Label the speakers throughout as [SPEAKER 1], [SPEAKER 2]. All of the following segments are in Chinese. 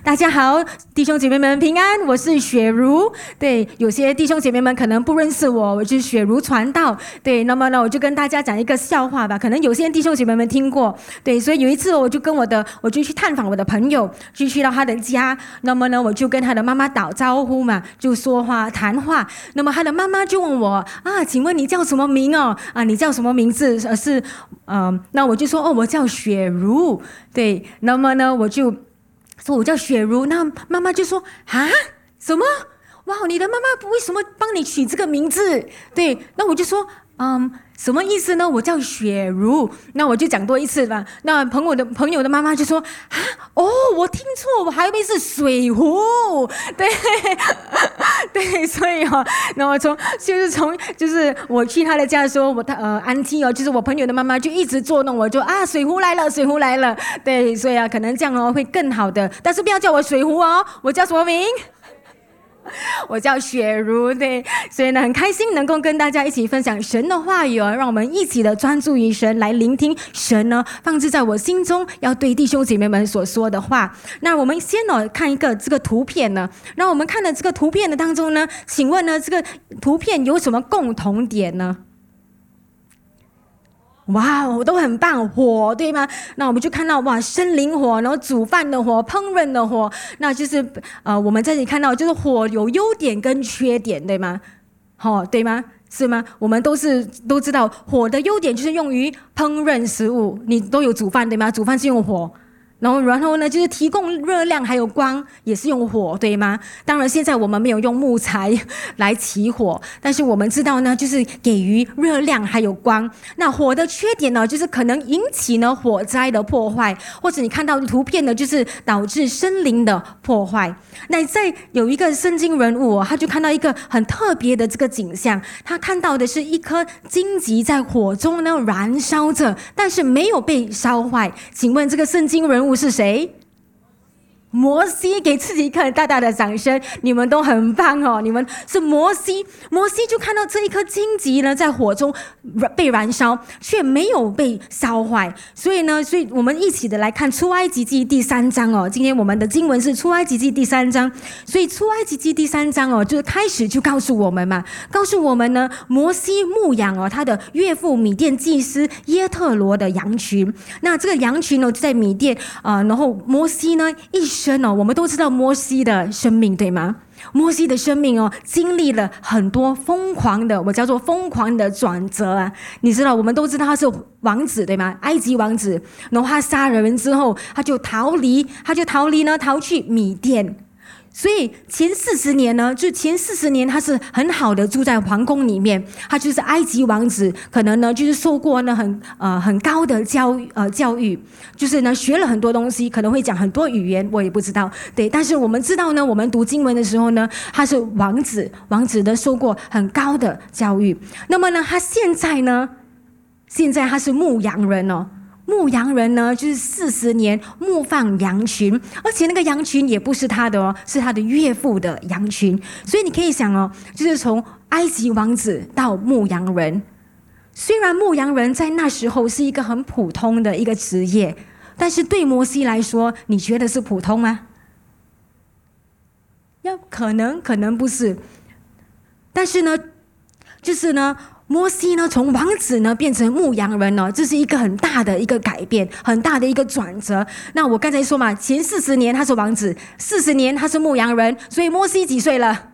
[SPEAKER 1] 大家好，弟兄姐妹们平安，我是雪茹。对，有些弟兄姐妹们可能不认识我，我是雪茹传道。对，那么呢，我就跟大家讲一个笑话吧，可能有些弟兄姐妹们听过。对，所以有一次我就去探访我的朋友，就去到他的家。那么呢，我就跟他的妈妈打招呼嘛，就说话谈话。那么他的妈妈就问我啊，请问你叫什么名哦？啊，你叫什么名字？那我就说我叫雪茹。对，那么呢，我就说我叫雪茹，那妈妈就说啊，什么？哇，你的妈妈为什么帮你取这个名字？对，那我就说什么意思呢？我叫雪茹，那我就讲多一次吧。那朋友的妈妈就说啊，我听错，我还以为是水壶。对对，所以那我就是我去他的家的时候，安琪就是我朋友的妈妈就一直捉弄我，就啊水壶来了，水壶来了。对，所以可能这样会更好的，但是不要叫我水壶哦，我叫什么名？我叫雪茹。对，所以呢很开心能够跟大家一起分享神的话语让我们一起的专注于神，来聆听神呢放置在我心中要对弟兄姐妹们所说的话。那我们先看一个这个图片呢，那我们看的这个图片的当中呢，请问呢这个图片有什么共同点呢？哇，都很棒，火对吗？那我们就看到哇，森林火，然后煮饭的火，烹饪的火，那就是我们这里看到就是火有优点跟缺点，对吗？对吗？是吗？我们都知道火的优点就是用于烹饪食物，你都有煮饭对吗？煮饭是用火。然后呢，就是提供热量还有光，也是用火，对吗？当然，现在我们没有用木材来起火，但是我们知道呢，就是给予热量还有光。那火的缺点呢，就是可能引起呢火灾的破坏，或者你看到的图片呢，就是导致森林的破坏。那在有一个圣经人物他就看到一个很特别的这个景象，他看到的是一颗荆棘在火中呢燃烧着，但是没有被烧坏。请问这个圣经人物是谁？摩西，给自己一个大大的掌声，你们都很棒你们是摩西就看到这一颗荆棘呢在火中被燃烧，却没有被烧坏。所以我们一起的来看出埃及记第3章今天我们的经文是出埃及记第3章，所以出埃及记第3章就开始就告诉我们呢，摩西牧养他的岳父米甸祭司耶特罗的羊群。那这个羊群就在米甸然后摩西呢一生我们都知道摩西的生命对吗？摩西的生命经历了很多疯狂的，我叫做疯狂的转折你知道，我们都知道他是王子对吗？埃及王子，然后他杀了人之后，他就逃离呢，逃去米甸。所以前40年他是很好的住在皇宫里面，他就是埃及王子，可能呢就是受过呢很高的教育，就是呢学了很多东西，可能会讲很多语言，我也不知道。对，但是我们知道呢，我们读经文的时候呢，他是王子呢受过很高的教育。那么呢，他现在他是牧羊人牧羊人呢，就是40年牧放羊群，而且那个羊群也不是他的是他的岳父的羊群。所以你可以想就是从埃及王子到牧羊人，虽然牧羊人在那时候是一个很普通的一个职业，但是对摩西来说，你觉得是普通吗？可能不是，但是呢，就是呢。摩西呢，从王子呢变成牧羊人这是一个很大的一个改变，很大的一个转折。那我刚才说嘛，前40年他是王子，40年他是牧羊人，所以摩西几岁了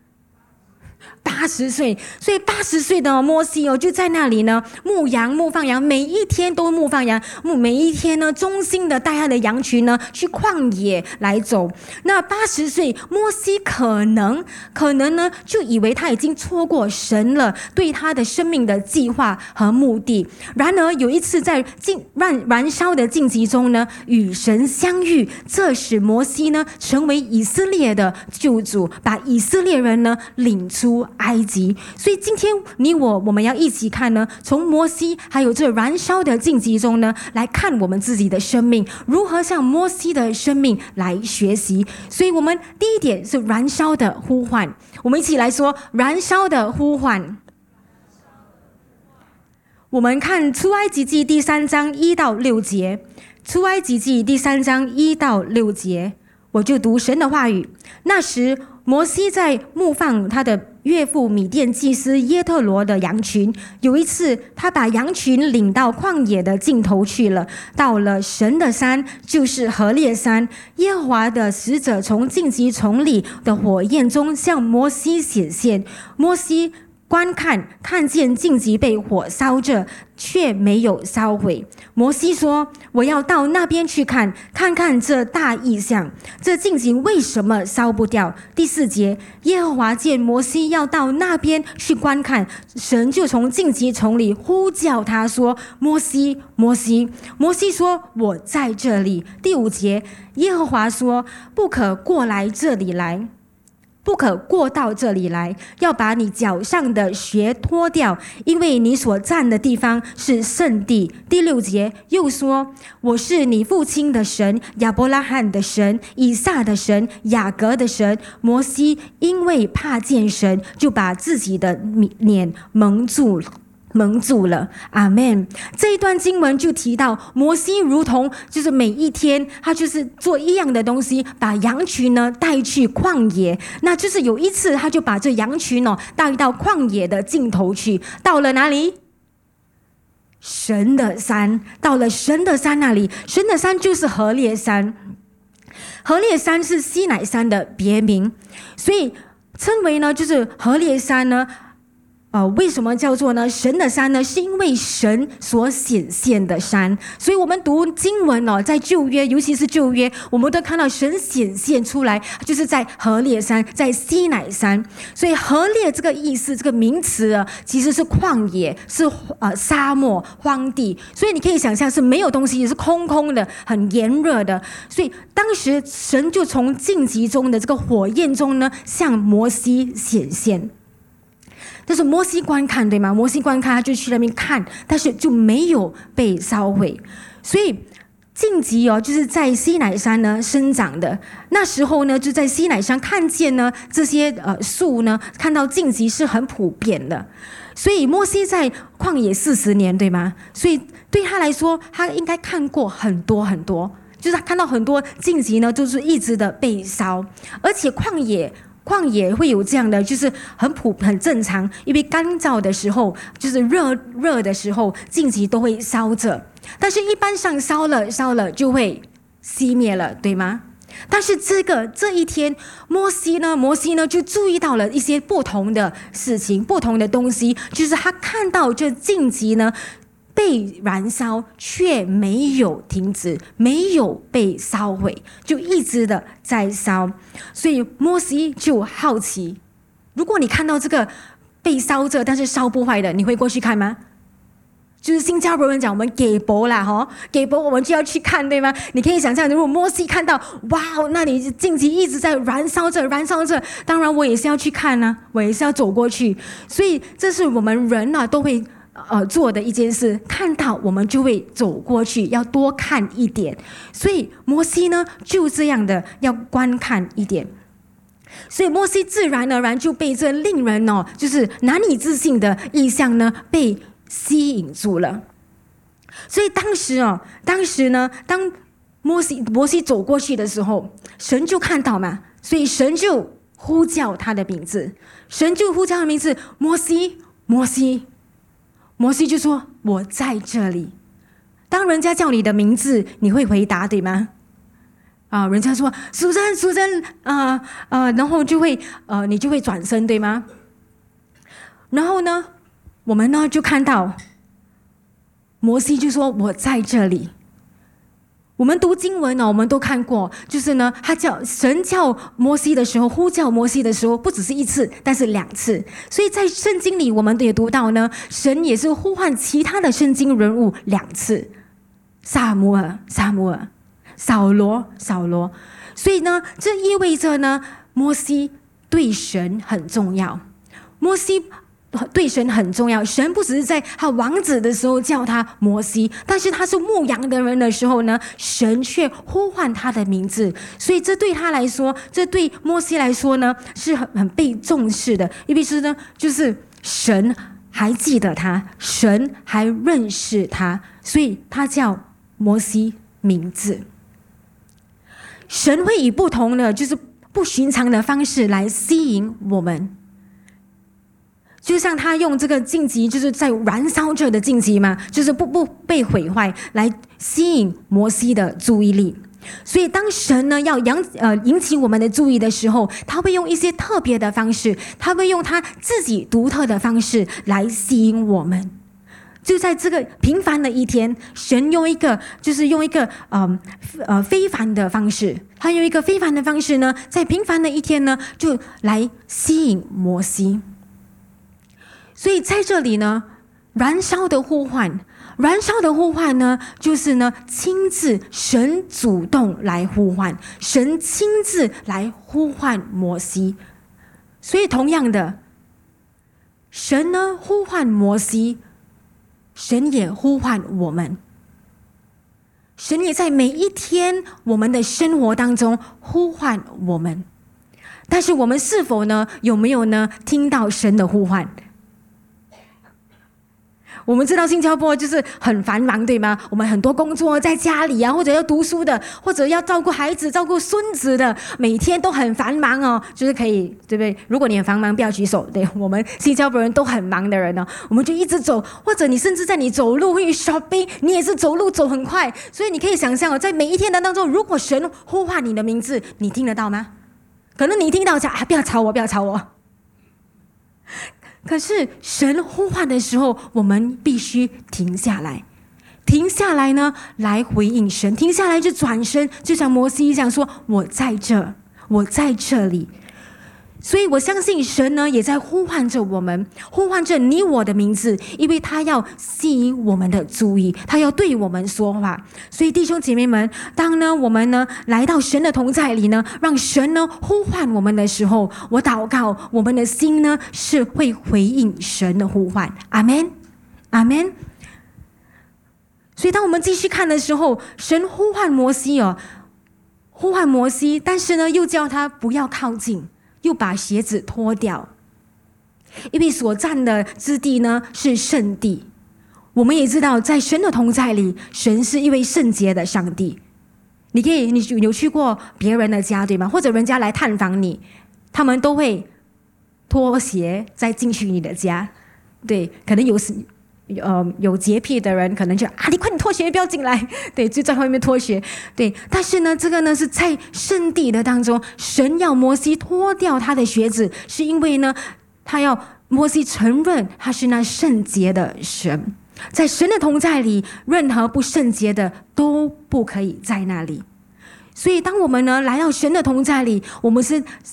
[SPEAKER 1] ？80岁。所以80岁的摩西就在那里呢牧放羊，每一天都牧放羊，每一天呢忠心的带他的羊群呢去旷野来走。那80岁摩西可能呢就以为他已经错过神了对他的生命的计划和目的。然而有一次在燃烧的荆棘中呢与神相遇，这使摩西呢成为以色列的救主，把以色列人呢领出埃及。所以今天你我们要一起看呢，从摩西还有这燃烧的荆棘中呢，来看我们自己的生命如何向摩西的生命来学习。所以我们第一点是燃烧的呼唤，我们一起来说燃烧的呼唤。我们看出埃及记第3章1到6节，出埃及记第3章1到6节。 我就读神的话语。那时摩西在牧放他的岳父米甸祭司耶特罗的羊群。有一次，他把羊群领到旷野的尽头去了，到了神的山，就是何烈山。耶和华的使者从荆棘丛里的火焰中向摩西显现。摩西观看，看见荆棘被火烧着，却没有烧毁。摩西说：“我要到那边去看，看看这大异象，这荆棘为什么烧不掉？”第4节，耶和华见摩西要到那边去观看，神就从荆棘丛里呼叫他说：“摩西，摩西。”摩西说：“我在这里。”第5节，耶和华说：“不可过来这里来。”不可过到这里来，要把你脚上的鞋脱掉，因为你所站的地方是圣地。第6节又说：“我是你父亲的神，亚伯拉罕的神，以撒的神，雅各的神。”摩西因为怕见神，就把自己的脸蒙住了。阿们。这一段经文就提到摩西如同就是每一天他就是做一样的东西，把羊群呢带去旷野。那就是有一次他就把这羊群带到旷野的尽头去，到了哪里？神的山。到了神的山那里，神的山就是何烈山。何烈山是西乃山的别名，所以称为呢就是何烈山呢。为什么叫做呢神的山呢？是因为神所显现的山。所以我们读经文在旧约，尤其是旧约，我们都看到神显现出来，就是在何烈山，在西乃山。所以何烈这个意思，这个名词其实是旷野，是沙漠荒地。所以你可以想象是没有东西，也是空空的，很炎热的。所以当时神就从荆棘中的这个火焰中呢，向摩西显现。但是摩西观看，对吗？摩西观看，他就去那边看，但是就没有被烧毁。所以荆棘就是在西乃山呢生长的。那时候呢，就在西乃山看见呢这些树呢，看到荆棘是很普遍的。所以摩西在旷野40年，对吗？所以对他来说，他应该看过很多很多，就是他看到很多荆棘呢，就是一直的被烧，而且旷野会有这样的，就是很正常，因为干燥的时候，就是热的时候，荆棘都会烧着，但是一般上烧了就会熄灭了，对吗？但是这一天，摩西呢就注意到了一些不同的事情，不同的东西，就是他看到这荆棘呢被燃烧，却没有停止，没有被烧毁，就一直的在烧。所以摩西就好奇，如果你看到这个被烧着但是烧不坏的，你会过去看吗？就是新加坡人讲我们给博啦给博我们就要去看，对吗？你可以想象，如果摩西看到哇，那里荆棘一直在燃烧着，当然我也是要去看啊，我也是要走过去。所以这是我们人都会做的一件事，看到我们就会走过去，要多看一点。所以摩西呢就这样的要观看一点，所以摩西自然而然就被这令人就是难以置信的异象呢被吸引住了。所以当时呢，当摩西走过去的时候，神就看到嘛，所以神就呼叫他的名字，摩西，摩西。摩西就说：“我在这里。”当人家叫你的名字，你会回答，对吗？人家说苏珊然后就会你就会转身，对吗？然后呢，我们呢就看到摩西就说：“我在这里。”我们读经文我们都看过，就是呢，神叫摩西的时候，呼叫摩西的时候，不只是一次，但是2次。所以在圣经里，我们也读到呢，神也是呼唤其他的圣经人物2次，撒母耳，扫罗。所以呢，这意味着呢，摩西对神很重要。摩西对神很重要，神不只是在他王子的时候叫他摩西，但是他是牧羊的人的时候呢，神却呼唤他的名字。所以这对他来说，这对摩西来说呢，是很被重视的，因为是呢，就是神还记得他，神还认识他，所以他叫摩西名字。 神会以不同的就是不寻常的方式来吸引我们。就像他用这个荆棘，就是在燃烧着的荆棘嘛，就是不被毁坏，来吸引摩西的注意力。所以当神呢要引起我们的注意的时候，他会用一些特别的方式，他会用他自己独特的方式来吸引我们。就在这个平凡的一天，神用一个非凡的方式，他用一个非凡的方式呢，在平凡的一天呢，就来吸引摩西。所以在这里呢，燃烧的呼唤呢，就是呢亲自神主动来呼唤，神亲自来呼唤摩西。所以同样的，神呢呼唤摩西，神也呼唤我们，神也在每一天我们的生活当中呼唤我们。但是我们是否呢有没有呢听到神的呼唤？我们知道新加坡就是很繁忙，对吗？我们很多工作在家里啊，或者要读书的，或者要照顾孩子、照顾孙子的，每天都很繁忙哦。就是可以，对不对？如果你很繁忙，不要举手。对，我们新加坡人都很忙的人呢，我们就一直走，或者你甚至在你走路会 shopping， 你也是走路走很快。所以你可以想象哦，在每一天的当中，如果神呼唤你的名字，你听得到吗？可能你听到讲不要吵我，不要吵我。可是神呼唤的时候，我们必须停下来呢，来回应神，停下来就转身，就像摩西一样说：“我在这，我在这里。”所以我相信神呢，也在呼唤着我们，呼唤着你我的名字，因为他要吸引我们的注意，他要对我们说话。所以弟兄姐妹们，当呢我们呢来到神的同在里呢，让神呢呼唤我们的时候，我祷告我们的心呢是会回应神的呼唤。阿们，阿们。所以当我们继续看的时候，神呼唤摩西，但是呢又叫他不要靠近，又把鞋子脱掉，因为所站的之地呢是圣地。我们也知道，在神的同在里，神是一位圣洁的上帝。你有去过别人的家，对吗？或者人家来探访你，他们都会脱鞋再进去你的家。对，可能有洁癖的人可能就你快点脱鞋，不要进来。对，就在外面脱鞋。对，但是呢，这个呢是在圣地的当中，神要摩西脱掉他的鞋子，是因为呢，他要摩西承认他是那圣洁的神，在神的同在里，任何不圣洁的都不可以在那里。所以，当我们呢来到神的同在里，我们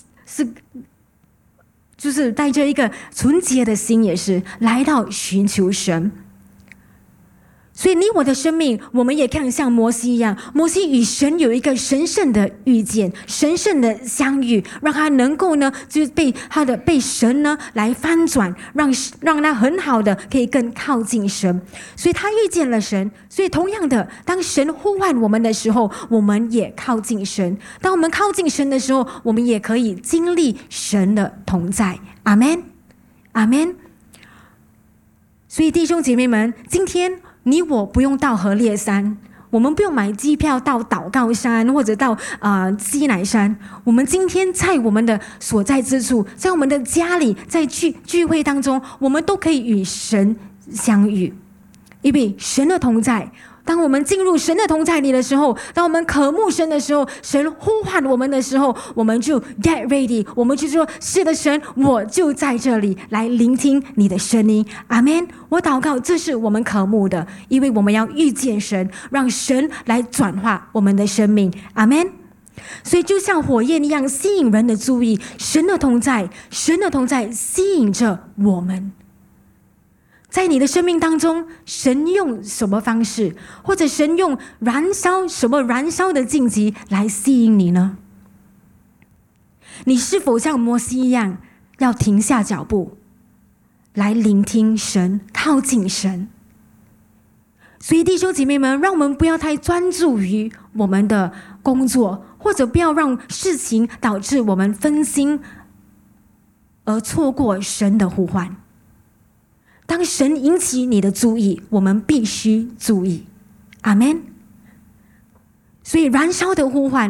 [SPEAKER 1] 就是带着一个纯洁的心，也是来到寻求神。所以你我的生命，我们也看像摩西一样，摩西与神有一个神圣的遇见，神圣的相遇，让他能够呢，就是被神呢来翻转，让他很好的可以更靠近神。所以他遇见了神。所以同样的，当神呼唤我们的时候，我们也靠近神。当我们靠近神的时候，我们也可以经历神的同在。阿们，阿们。所以弟兄姐妹们，今天你我不用到何烈山，我们不用买机票到祷告山或者到西乃山。我们今天在我们的所在之处，在我们的家里，在聚会当中，我们都可以与神相遇，因为神的同在。当我们进入神的同在里的时候，当我们渴慕神的时候，神呼唤我们的时候，我们就 get ready， 我们就说：是的，神，我就在这里来聆听你的声音。阿们。我祷告，这是我们渴慕的，因为我们要遇见神，让神来转化我们的生命。阿们。所以就像火焰一样吸引人的注意，神的同在吸引着我们。在你的生命当中，神用什么方式，或者神用什么燃烧的荆棘来吸引你呢？你是否像摩西一样，要停下脚步，来聆听神，靠近神？所以弟兄姐妹们，让我们不要太专注于我们的工作，或者不要让事情导致我们分心，而错过神的呼唤。当神引起你的注意，我们必须注意。阿们。所以燃烧的呼唤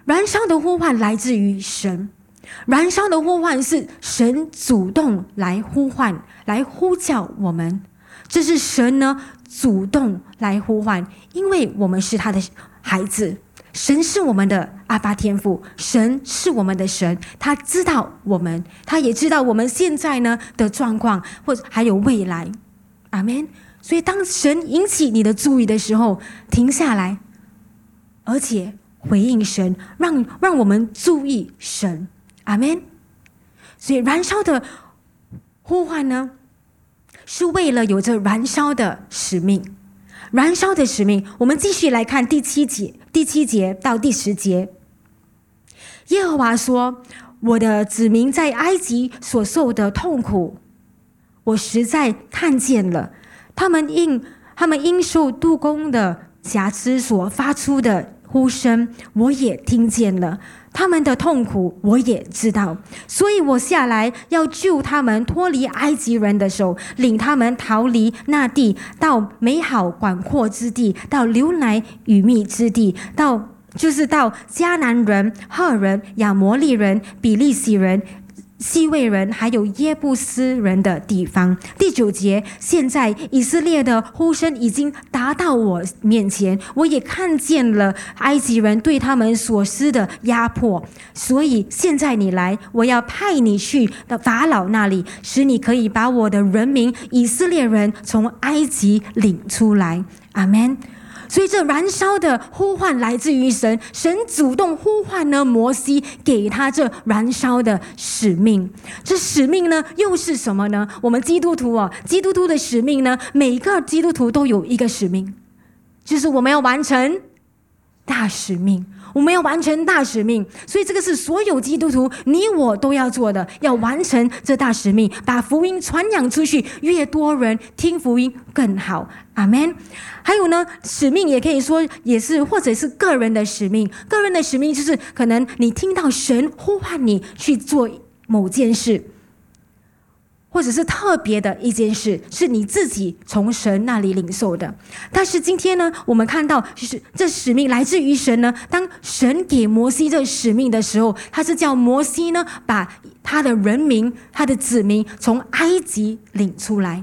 [SPEAKER 1] 燃烧的呼唤来自于神，燃烧的呼唤是神主动来呼唤，来呼叫我们。这是神呢主动来呼唤，因为我们是他的孩子，神是我们的阿爸天父，神是我们的神，他知道我们，他也知道我们现在呢的状况，或者还有未来。阿们。所以当神引起你的注意的时候，停下来，而且回应神，让我们注意神。阿们。所以燃烧的呼唤呢，是为了有着燃烧的使命。燃烧的使命，我们继续来看第七节到第10节。耶和华说：我的子民在埃及所受的痛苦，我实在看见了。他们因受督工的瑕疵所发出的呼声，我也听见了。他们的痛苦我也知道，所以我下来要救他们脱离埃及人的手，领他们逃离那地，到美好广阔之地，到流奶与蜜之地，到迦南人、赫人、亚摩利人、比利洗人、西魏人还有耶布斯人的地方。第9节，现在以色列的呼声已经达到我面前，我也看见了埃及人对他们所施的压迫，所以现在你来，我要派你去到法老那里，使你可以把我的人民以色列人从埃及领出来。阿们。所以这燃烧的呼唤来自于神，神主动呼唤呢摩西，给他这燃烧的使命。这使命呢又是什么呢？我们基督徒的使命呢，每个基督徒都有一个使命，就是我们要完成大使命，我们要完成大使命。所以这个是所有基督徒你我都要做的，要完成这大使命，把福音传扬出去，越多人听福音更好。阿们。还有呢，使命也可以说也是，或者是个人的使命。个人的使命就是可能你听到神呼唤你去做某件事，或者是特别的一件事，是你自己从神那里领受的。但是今天呢，我们看到就是这使命来自于神呢。当神给摩西这使命的时候，他是叫摩西呢把他的人民、他的子民从埃及领出来。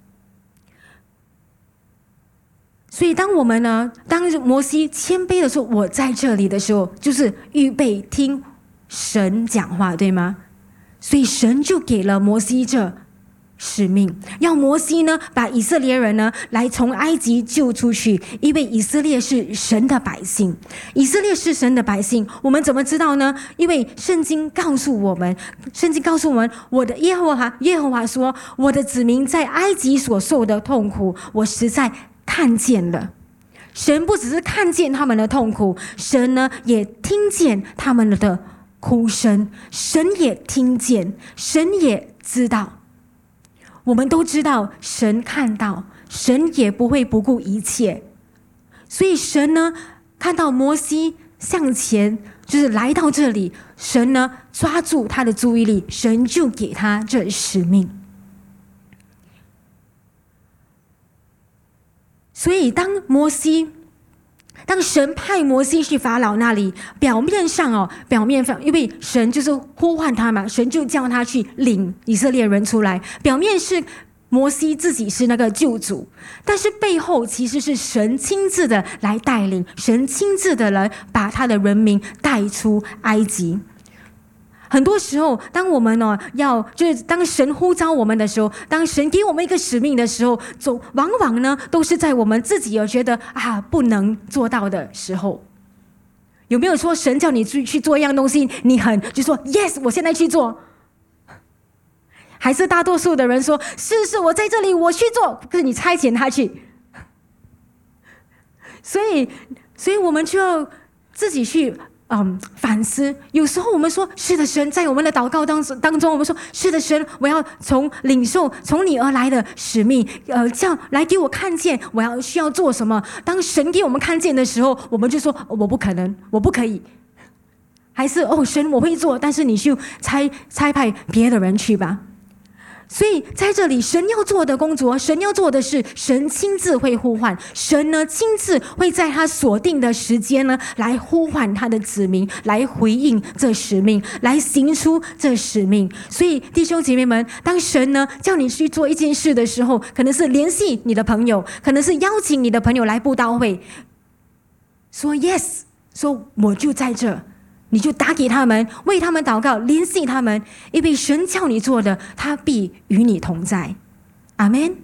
[SPEAKER 1] 所以当摩西谦卑的说我在这里的时候，就是预备听神讲话，对吗？所以神就给了摩西这使命，要摩西呢把以色列人呢来从埃及救出去，因为以色列是神的百姓。以色列是神的百姓，我们怎么知道呢？因为圣经告诉我们，我的耶和华说，我的子民在埃及所受的痛苦，我实在看见了。神不只是看见他们的痛苦，神呢也听见他们的哭声，神也听见，神也知道。我们都知道神看到，神也不会不顾一切。所以神呢看到摩西向前，就是来到这里，神呢抓住他的注意力，神就给他这使命。所以当神派摩西去法老那里，表面上，因为神就是呼唤他嘛，神就叫他去领以色列人出来。表面是摩西自己是那个救主，但是背后其实是神亲自的来带领，神亲自的来把他的人民带出埃及。很多时候，当我们就是当神呼召我们的时候，当神给我们一个使命的时候，往往呢都是在我们自己有觉得不能做到的时候。有没有说神叫你去做一样东西，你就说 yes， 我现在去做？还是大多数的人说是我在这里，我去做，可是你差遣他去。所以我们就要自己去反思。有时候我们说是的神，在我们的祷告当中我们说是的神，我要领受从你而来的使命，叫来给我看见我需要做什么。当神给我们看见的时候，我们就说我不可能，我不可以。还是神我会做，但是你去差派别的人去吧。 所以在这里，神要做的工作，神要做的事，神亲自会呼唤，神呢亲自会在他锁定的时间呢，来呼唤他的子民，来回应这使命，来行出这使命。所以弟兄姐妹们，当神呢叫你去做一件事的时候，可能是联系你的朋友，可能是邀请你的朋友来布道会，说 yes， 说我就在这。你就打给他们，为他们祷告，联系他们，因为神叫你做的，他必与你同在。阿们。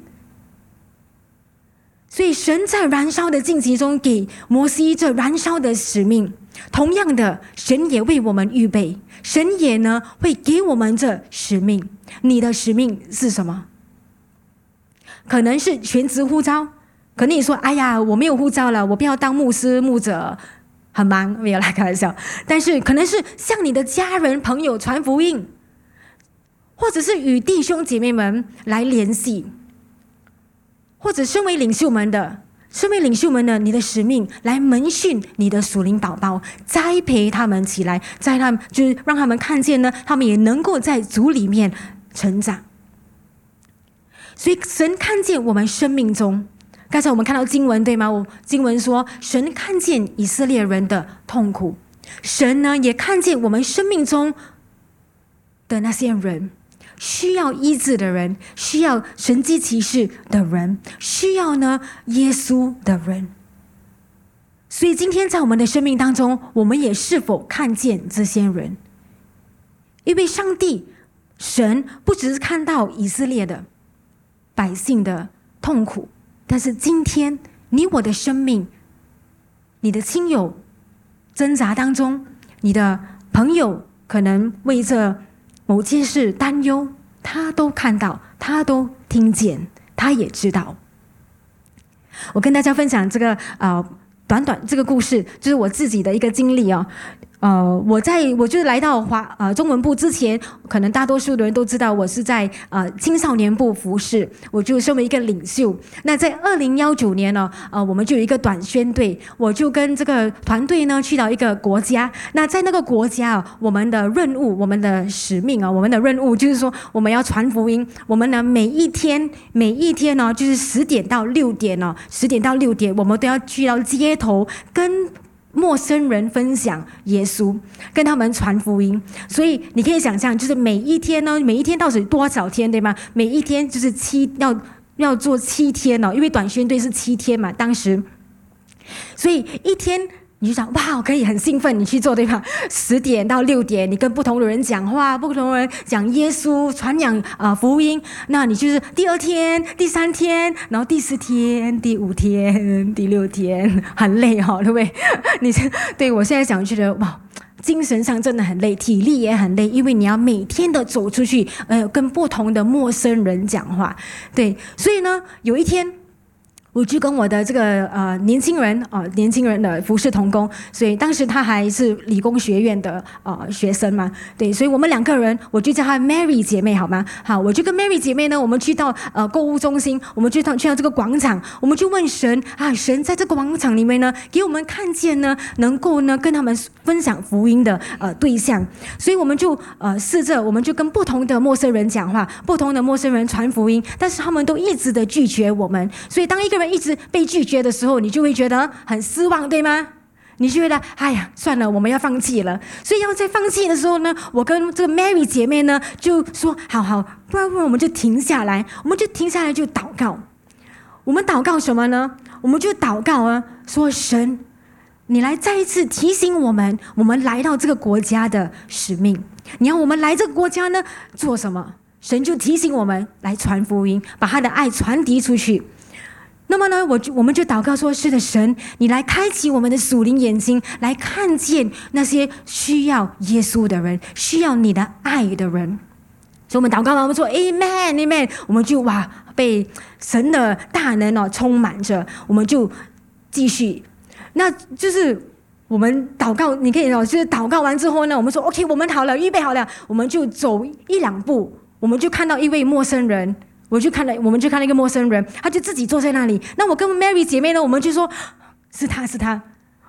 [SPEAKER 1] 所以神在燃烧的荆棘中给摩西这燃烧的使命，同样的，神也为我们预备，神也呢会给我们这使命。你的使命是什么？可能是全职呼召，可能你说哎呀我没有呼召了，我不要当牧师牧者，很忙，没有啦，开玩笑。但是可能是向你的家人朋友传福音，或者是与弟兄姐妹们来联系，或者身为领袖们的你的使命来门训你的属灵宝宝，栽培他们起来，就是让他们看见呢，他们也能够在主里面成长。所以神看见我们生命中，刚才我们看到经文对吗？经文说神看见以色列人的痛苦，神呢也看见我们生命中的那些人，需要医治的人，需要神迹奇事的人，需要呢耶稣的人。所以今天在我们的生命当中，我们也是否看见这些人？因为上帝神不只是看到以色列的百姓的痛苦，但是今天你我的生命，你的亲友挣扎当中，你的朋友可能为着某件事担忧，他都看到，他都听见，他也知道。我跟大家分享这个短短这个故事，就是我自己的一个经历哦。我就是来到中文部之前，可能大多数的人都知道我是在青少年部服侍，我就身为一个领袖。那在2019年呢，我们就有一个短宣队，我就跟这个团队呢去到一个国家。那在那个国家我们的任务，我们的使命我们的任务就是说我们要传福音。我们呢每一天呢就是10点到6点10点到6点，我们都要去到街头跟陌生人分享耶稣，跟他们传福音。所以你可以想象，就是每一天到底多少天，对吗？每一天就是要做7天因为短宣队是7天嘛，当时，所以一天你就想哇，可以很兴奋，你去做对吧？10点到6点，你跟不同的人讲话，不同的人讲耶稣，传扬福音。那你就是第2天、第3天，然后第4天、第5天、第6天，很累对不对？对我现在想觉得哇，精神上真的很累，体力也很累，因为你要每天的走出去，跟不同的陌生人讲话。对，所以呢，有一天，我就跟我的这个年轻人的服侍同工，所以当时他还是理工学院的学生嘛，对，所以我们2个人，我就叫她 Mary 姐妹好吗？好，我就跟 Mary 姐妹呢，我们去到购物中心，我们去到这个广场，我们就问神神在这个广场里面呢，给我们看见呢，能够呢跟他们分享福音的对象，所以我们就试着，我们就跟不同的陌生人讲话，不同的陌生人传福音，但是他们都一直的拒绝我们，所以当一个人一直被拒绝的时候，你就会觉得很失望，对吗？你就觉得哎呀，算了，我们要放弃了。所以要在放弃的时候呢，我跟这个 Mary 姐妹呢就说好，不然我们就停下来，就祷告。我们祷告什么呢？我们就祷告说神，你来再一次提醒我们来到这个国家的使命。你要我们来这个国家呢做什么？神就提醒我们来传福音，把他的爱传递出去。那么呢，我们就祷告说，是的，神，你来开启我们的属灵眼睛，来看见那些需要耶稣的人，需要你的爱的人。所以我们祷告完，我们说 Amen Amen， 我们就被神的大能充满着，我们就继续。那就是我们祷告，你可以就是祷告完之后呢，我们说 OK， 我们好了，预备好了，我们就走1-2步，我们就看到一位陌生人。我们就看了一个陌生人，他就自己坐在那里。那我跟 Mary 姐妹呢，我们就说是他。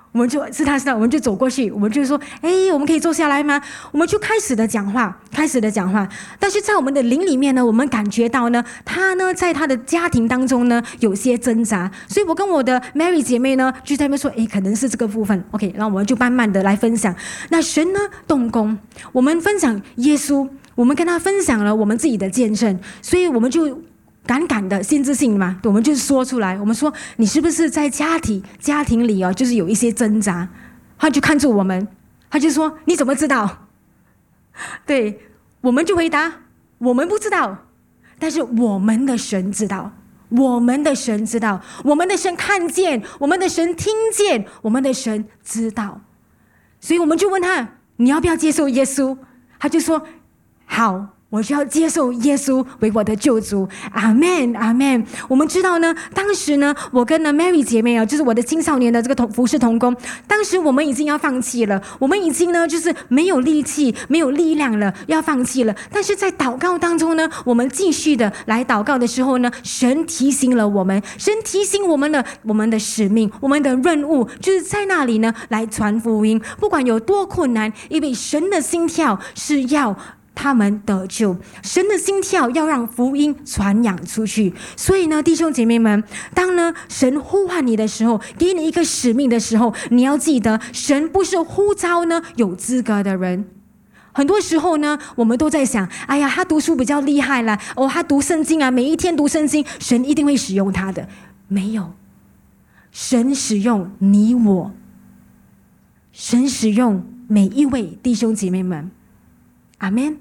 [SPEAKER 1] 我们就试探，我们就走过去，我们就说：“我们可以坐下来吗？”我们就开始的讲话。但是在我们的灵里面呢，我们感觉到呢，他呢在他的家庭当中呢有些挣扎，所以我跟我的 Mary 姐妹呢就在那边说：“可能是这个部分。”OK， 然后我们就慢慢的来分享。那神呢动工，我们分享耶稣，我们跟他分享了我们自己的见证，所以我们就敢的先知性嘛，我们就说出来，我们说你是不是在家庭里就是有一些挣扎？他就看着我们，他就说你怎么知道？对，我们就回答我们不知道，但是我们的神知道，我们的神知道，我们的神看见，我们的神听见，我们的神知道。所以我们就问他，你要不要接受耶稣？他就说好，我就要接受耶稣为我的救主。阿们，阿们。我们知道呢，当时呢，我跟Mary 姐妹就是我的青少年的这个服事同工，当时我们已经要放弃了，我们已经呢就是没有力气、没有力量了，要放弃了。但是在祷告当中呢，我们继续的来祷告的时候呢，神提醒了我们，神提醒我们的使命、我们的任务，就是在那里呢来传福音，不管有多困难，因为神的心跳是要他们得救，神的心跳要让福音传扬出去。所以呢，弟兄姐妹们，当呢神呼唤你的时候，给你一个使命的时候，你要记得，神不是呼召呢有资格的人。很多时候呢，我们都在想，哎呀，他读书比较厉害啦，他读圣经啊，每一天读圣经，神一定会使用他的。没有，神使用你我，神使用每一位弟兄姐妹们。阿们。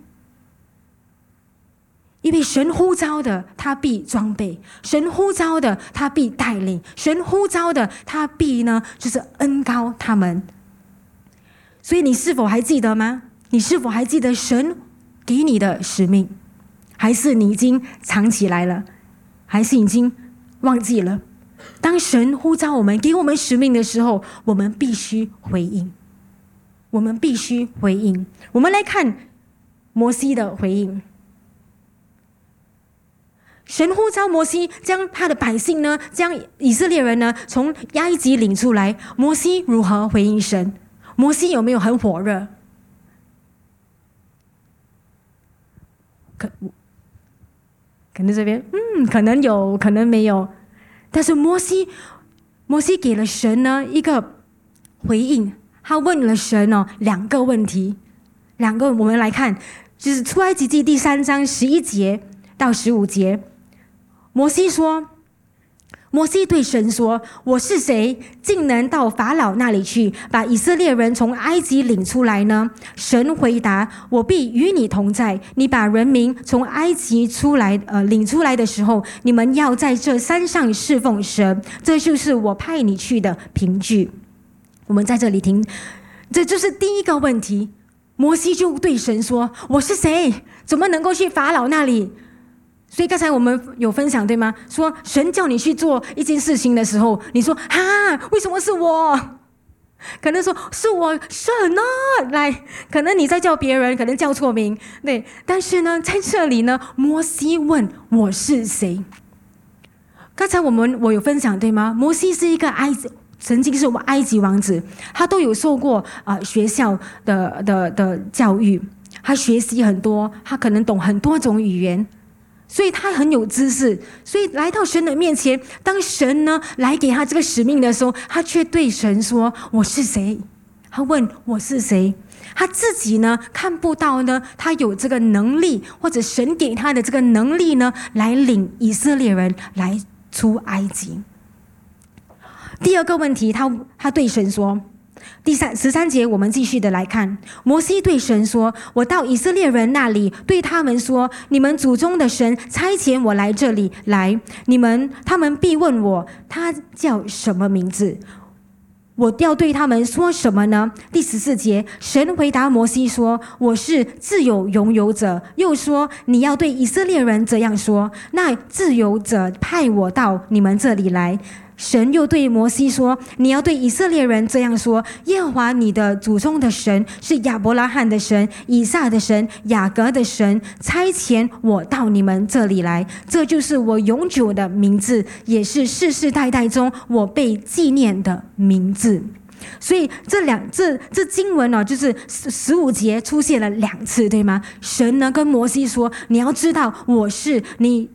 [SPEAKER 1] 因为神呼召的，他必装备；神呼召的，他必带领；神呼召的，他必呢，就是恩膏他们。所以你是否还记得吗？你是否还记得神给你的使命？还是你已经藏起来了？还是已经忘记了？当神呼召我们，给我们使命的时候，我们必须回应。我们必须回应。我们来看摩西的回应。神呼召摩西，将他的百姓呢，将以色列人呢从埃及领出来。摩西如何回应神？摩西有没有很火热？可能这边可能有，可能没有。但是摩西给了神呢一个回应，他问了神两个问题，我们来看，就是出埃及记第3章11节到15节。摩西对神说：“我是谁，竟能到法老那里去，把以色列人从埃及领出来呢？”神回答：“我必与你同在。你把人民从埃及领出来的时候，你们要在这山上侍奉神，这就是我派你去的凭据。”我们在这里停，这就是第一个问题。摩西就对神说：“我是谁？怎么能够去法老那里？”所以刚才我们有分享，对吗？说神叫你去做一件事情的时候，你说为什么是我？可能说是我神啊，来，可能你在叫别人，可能叫错名，对。但是呢，在这里呢，摩西问我是谁？刚才我有分享，对吗？摩西是一个曾经是埃及王子，他都有受过学校的教育，他学习很多，他可能懂很多种语言。所以他很有知识，所以来到神的面前，当神呢来给他这个使命的时候，他却对神说：“我是谁？”他问我是谁？他自己呢看不到呢，他有这个能力，或者神给他的这个能力呢，来领以色列人来出埃及。第二个问题，他对神说。第13节，我们继续的来看。摩西对神说：“我到以色列人那里，对他们说，你们祖宗的神差遣我来这里来，他们必问我，他叫什么名字？我要对他们说什么呢？”第14节，神回答摩西说：“我是自有拥有者。”又说：“你要对以色列人这样说，那自有者派我到你们这里来。”神又对摩西说：“你要对以色列人这样说，耶和华你的祖宗的神是亚伯拉罕的神、以撒的神、雅各的神，差遣我到你们这里来。这就是我永久的名字，也是世世代代中我被纪念的名字。” 所以这经文呢，就是15节出现了2次，对吗？神呢跟摩西说，你要知道我是你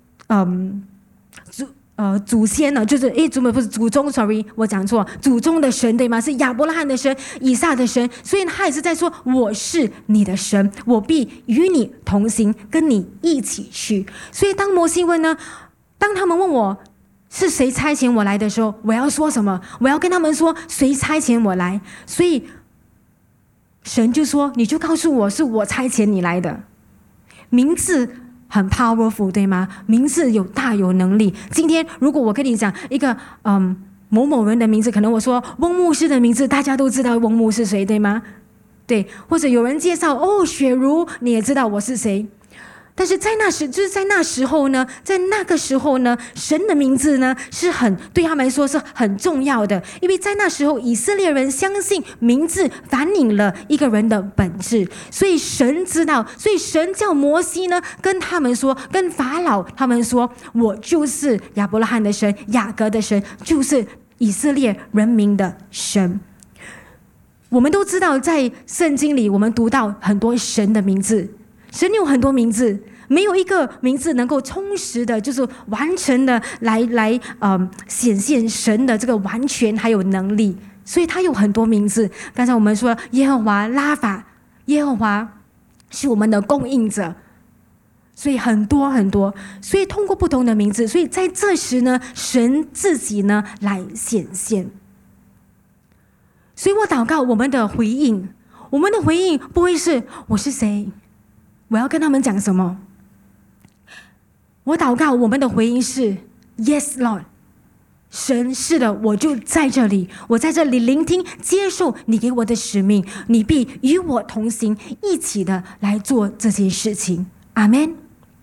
[SPEAKER 1] 祖先呢，就是不是祖宗 ，sorry， 我讲错，祖宗的神，对吗？是亚伯拉罕的神，以撒的神，所以他也是在说，我是你的神，我必与你同行，跟你一起去。所以当摩西问呢，当他们问我是谁差遣我来的时候，我要说什么？我要跟他们说谁差遣我来。所以神就说，你就告诉我是我差遣你来的。名字很 powerful， 对吗？名字大有能力。今天如果我跟你讲一个某某人的名字，可能我说翁牧师的名字，大家都知道翁牧是谁，对吗？对，或者有人介绍雪茹，你也知道我是谁。但是在那时候呢，在那个时候呢，神的名字呢对他们来说是很重要的，因为在那时候以色列人相信名字反映了一个人的本质，所以神知道，所以神叫摩西呢跟他们说，跟法老他们说，我就是亚伯拉罕的神，雅各的神，就是以色列人民的神。我们都知道，在圣经里我们读到很多神的名字，神有很多名字，没有一个名字能够充实的，就是完全的来显现神的这个完全还有能力，所以他有很多名字。刚才我们说耶和华拉法，耶和华是我们的供应者，所以很多很多，所以通过不同的名字，所以在这时呢，神自己呢来显现。所以我祷告我们的回应不会是我是谁，我要跟他们讲什么。我祷告我们的回应是 Yes Lord， 神是的，我就在这里，我在这里聆听接受你给我的使命，你必与我同行，一起的来做这件事情。阿们。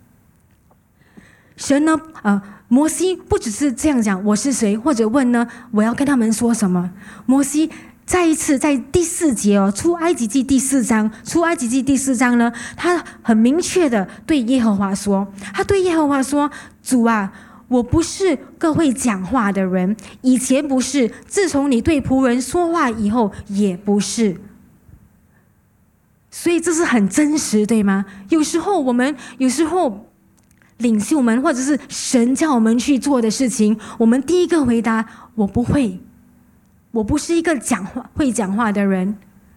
[SPEAKER 1] 神呢摩西不只是这样讲我是谁，或者问呢我要跟他们说什么。摩西再一次在第4节出埃及记第4章呢，他很明确的对耶和华说，主啊，我不是个会讲话的人，以前不是，自从你对仆人说话以后也不是。所以这是很真实，对吗？有时候领袖们或者是神叫我们去做的事情，我们第一个回答我不会，我不是一个会讲话的人。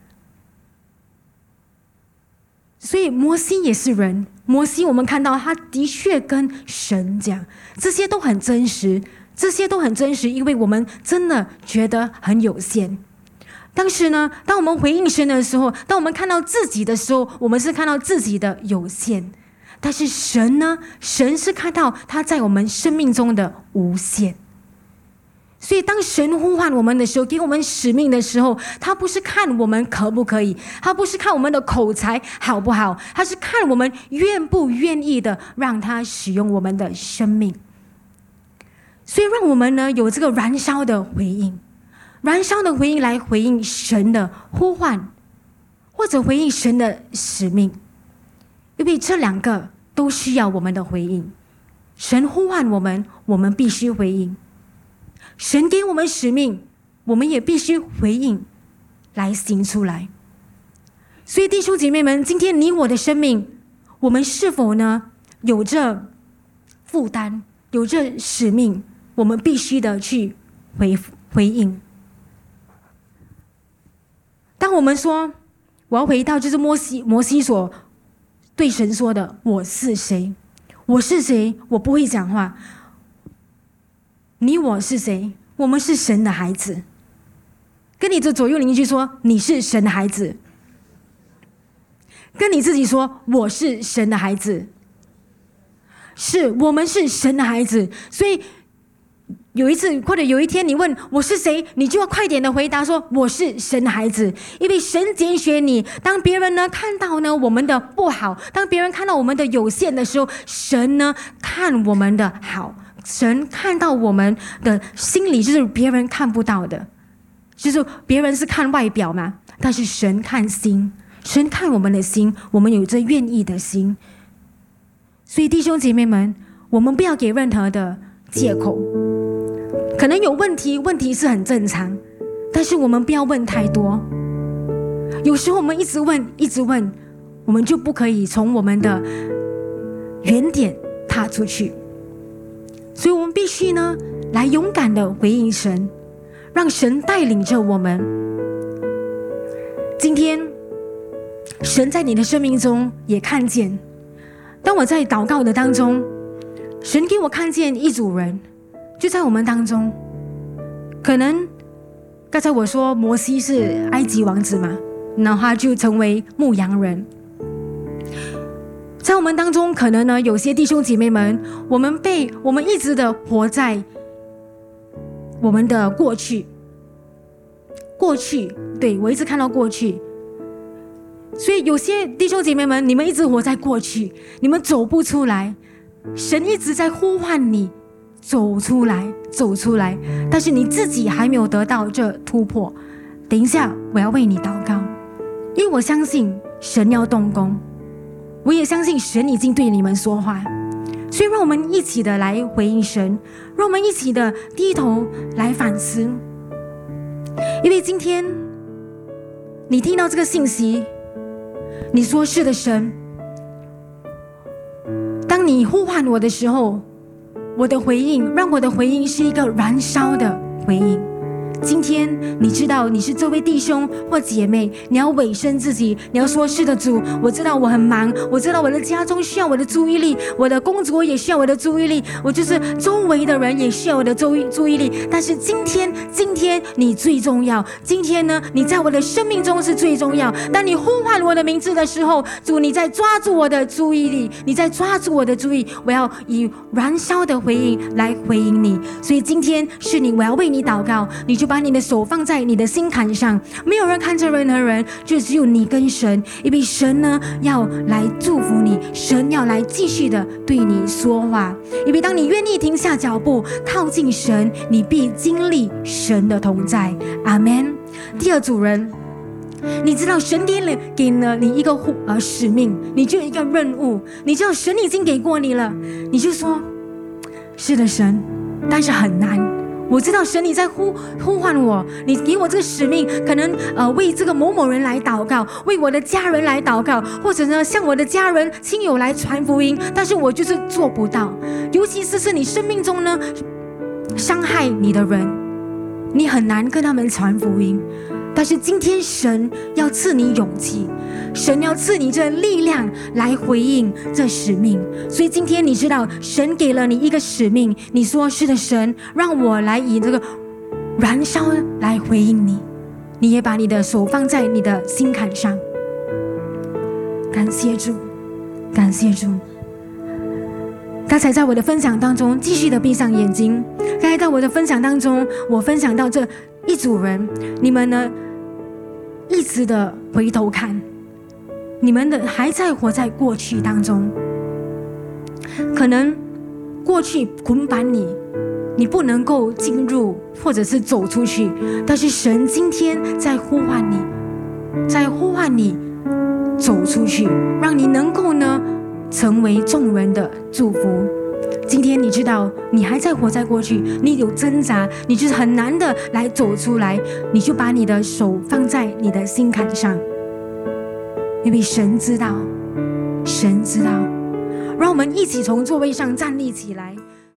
[SPEAKER 1] 所以摩西也是人，摩西我们看到他的确跟神讲，这些都很真实，因为我们真的觉得很有限。但是呢，当我们回应神的时候，当我们看到自己的时候，我们是看到自己的有限。但是神呢，神是看到他在我们生命中的无限。所以当神呼唤我们的时候，给我们使命的时候，他不是看我们可不可以，他不是看我们的口才好不好，他是看我们愿不愿意的让他使用我们的生命。所以让我们呢有这个燃烧的回应来回应神的呼唤，或者回应神的使命。因为这2个都需要我们的回应。神呼唤我们，我们必须回应；神给我们使命，我们也必须回应来行出来。所以弟兄姐妹们，今天你我的生命，我们是否呢有着负担，有着使命，我们必须的去回应。当我们说我要回到就是摩西所对神说的，我是谁？我是谁？我不会讲话。你我是谁？我们是神的孩子。跟你的左右邻居说，你是神的孩子。跟你自己说，我是神的孩子。我们是神的孩子。所以有一次或者有一天你问我是谁，你就要快点的回答说我是神的孩子。因为神拣选你，当别人呢看到呢我们的不好，当别人看到我们的有限的时候，神呢看我们的好，神看到我们的心里就是别人看不到的，就是别人是看外表嘛，但是神看心，神看我们的心，我们有着愿意的心。所以弟兄姐妹们，我们不要给任何的借口。可能有问题是很正常， 但是我们不要问太多。有时候我们一直问，我们就不可以从我们的原点踏出去。所以我们必须呢，来勇敢的回应神，让神带领着我们。今天神在你的生命中也看见，当我在祷告的当中，神给我看见一组人就在我们当中。可能刚才我说摩西是埃及王子嘛，然后他就成为牧羊人。在我们当中，可能呢有些弟兄姐妹们，我们一直的活在我们的过去，对，我一直看到过去。所以有些弟兄姐妹们，你们一直活在过去，你们走不出来。神一直在呼唤你走出来，但是你自己还没有得到这突破。等一下我要为你祷告，因为我相信神要动工，我也相信神已经对你们说话。所以让我们一起的来回应神，让我们一起的低头来反思。因为今天你听到这个信息，你说是的，神，当你呼唤我的时候，我的回应，让我的回应是一个燃烧的回应。今天你知道你是这位弟兄或姐妹，你要委身自己，你要说是的主，我知道我很忙，我知道我的家中需要我的注意力，我的工作也需要我的注意力，我就是周围的人也需要我的注意力。但是今天你最重要，今天呢你在我的生命中是最重要。当你呼唤我的名字的时候，主，你在抓住我的注意力，你在抓住我的注意，我要以燃烧的回应来回应你。所以今天是你，我要为你祷告，你就把你的手放在你的心坎上，没有人看着任何人，就只有你跟神。因为神呢要来祝福你，神要来继续的对你说话。因为当你愿意停下脚步靠近神，你必经历神的同在。阿们。第二组人，你知道神给了你一个使命，你就有一个任务，你知道神已经给过你了，你就说是的神，但是很难。我知道神你在呼唤我，你给我这个使命，可能为这个某某人来祷告，为我的家人来祷告，或者呢向我的家人亲友来传福音，但是我就是做不到。尤其是你生命中呢伤害你的人，你很难跟他们传福音。但是今天神要赐你勇气，神要赐你这力量来回应这使命。所以今天你知道神给了你一个使命，你说是的，神让我来以这个燃烧来回应你。你也把你的手放在你的心坎上。感谢主，感谢主。刚才在我的分享当中，继续的闭上眼睛。刚才在我的分享当中，我分享到这一组人，你们呢一直的回头看，你们的还在活在过去当中，可能过去捆绑你，你不能够进入或者是走出去，但是神今天在呼唤你走出去，让你能够呢成为众人的祝福。今天你知道你还在活在过去，你有挣扎，你就是很难的来走出来，你就把你的手放在你的心坎上。因为神知道，神知道。让我们一起从座位上站立起来。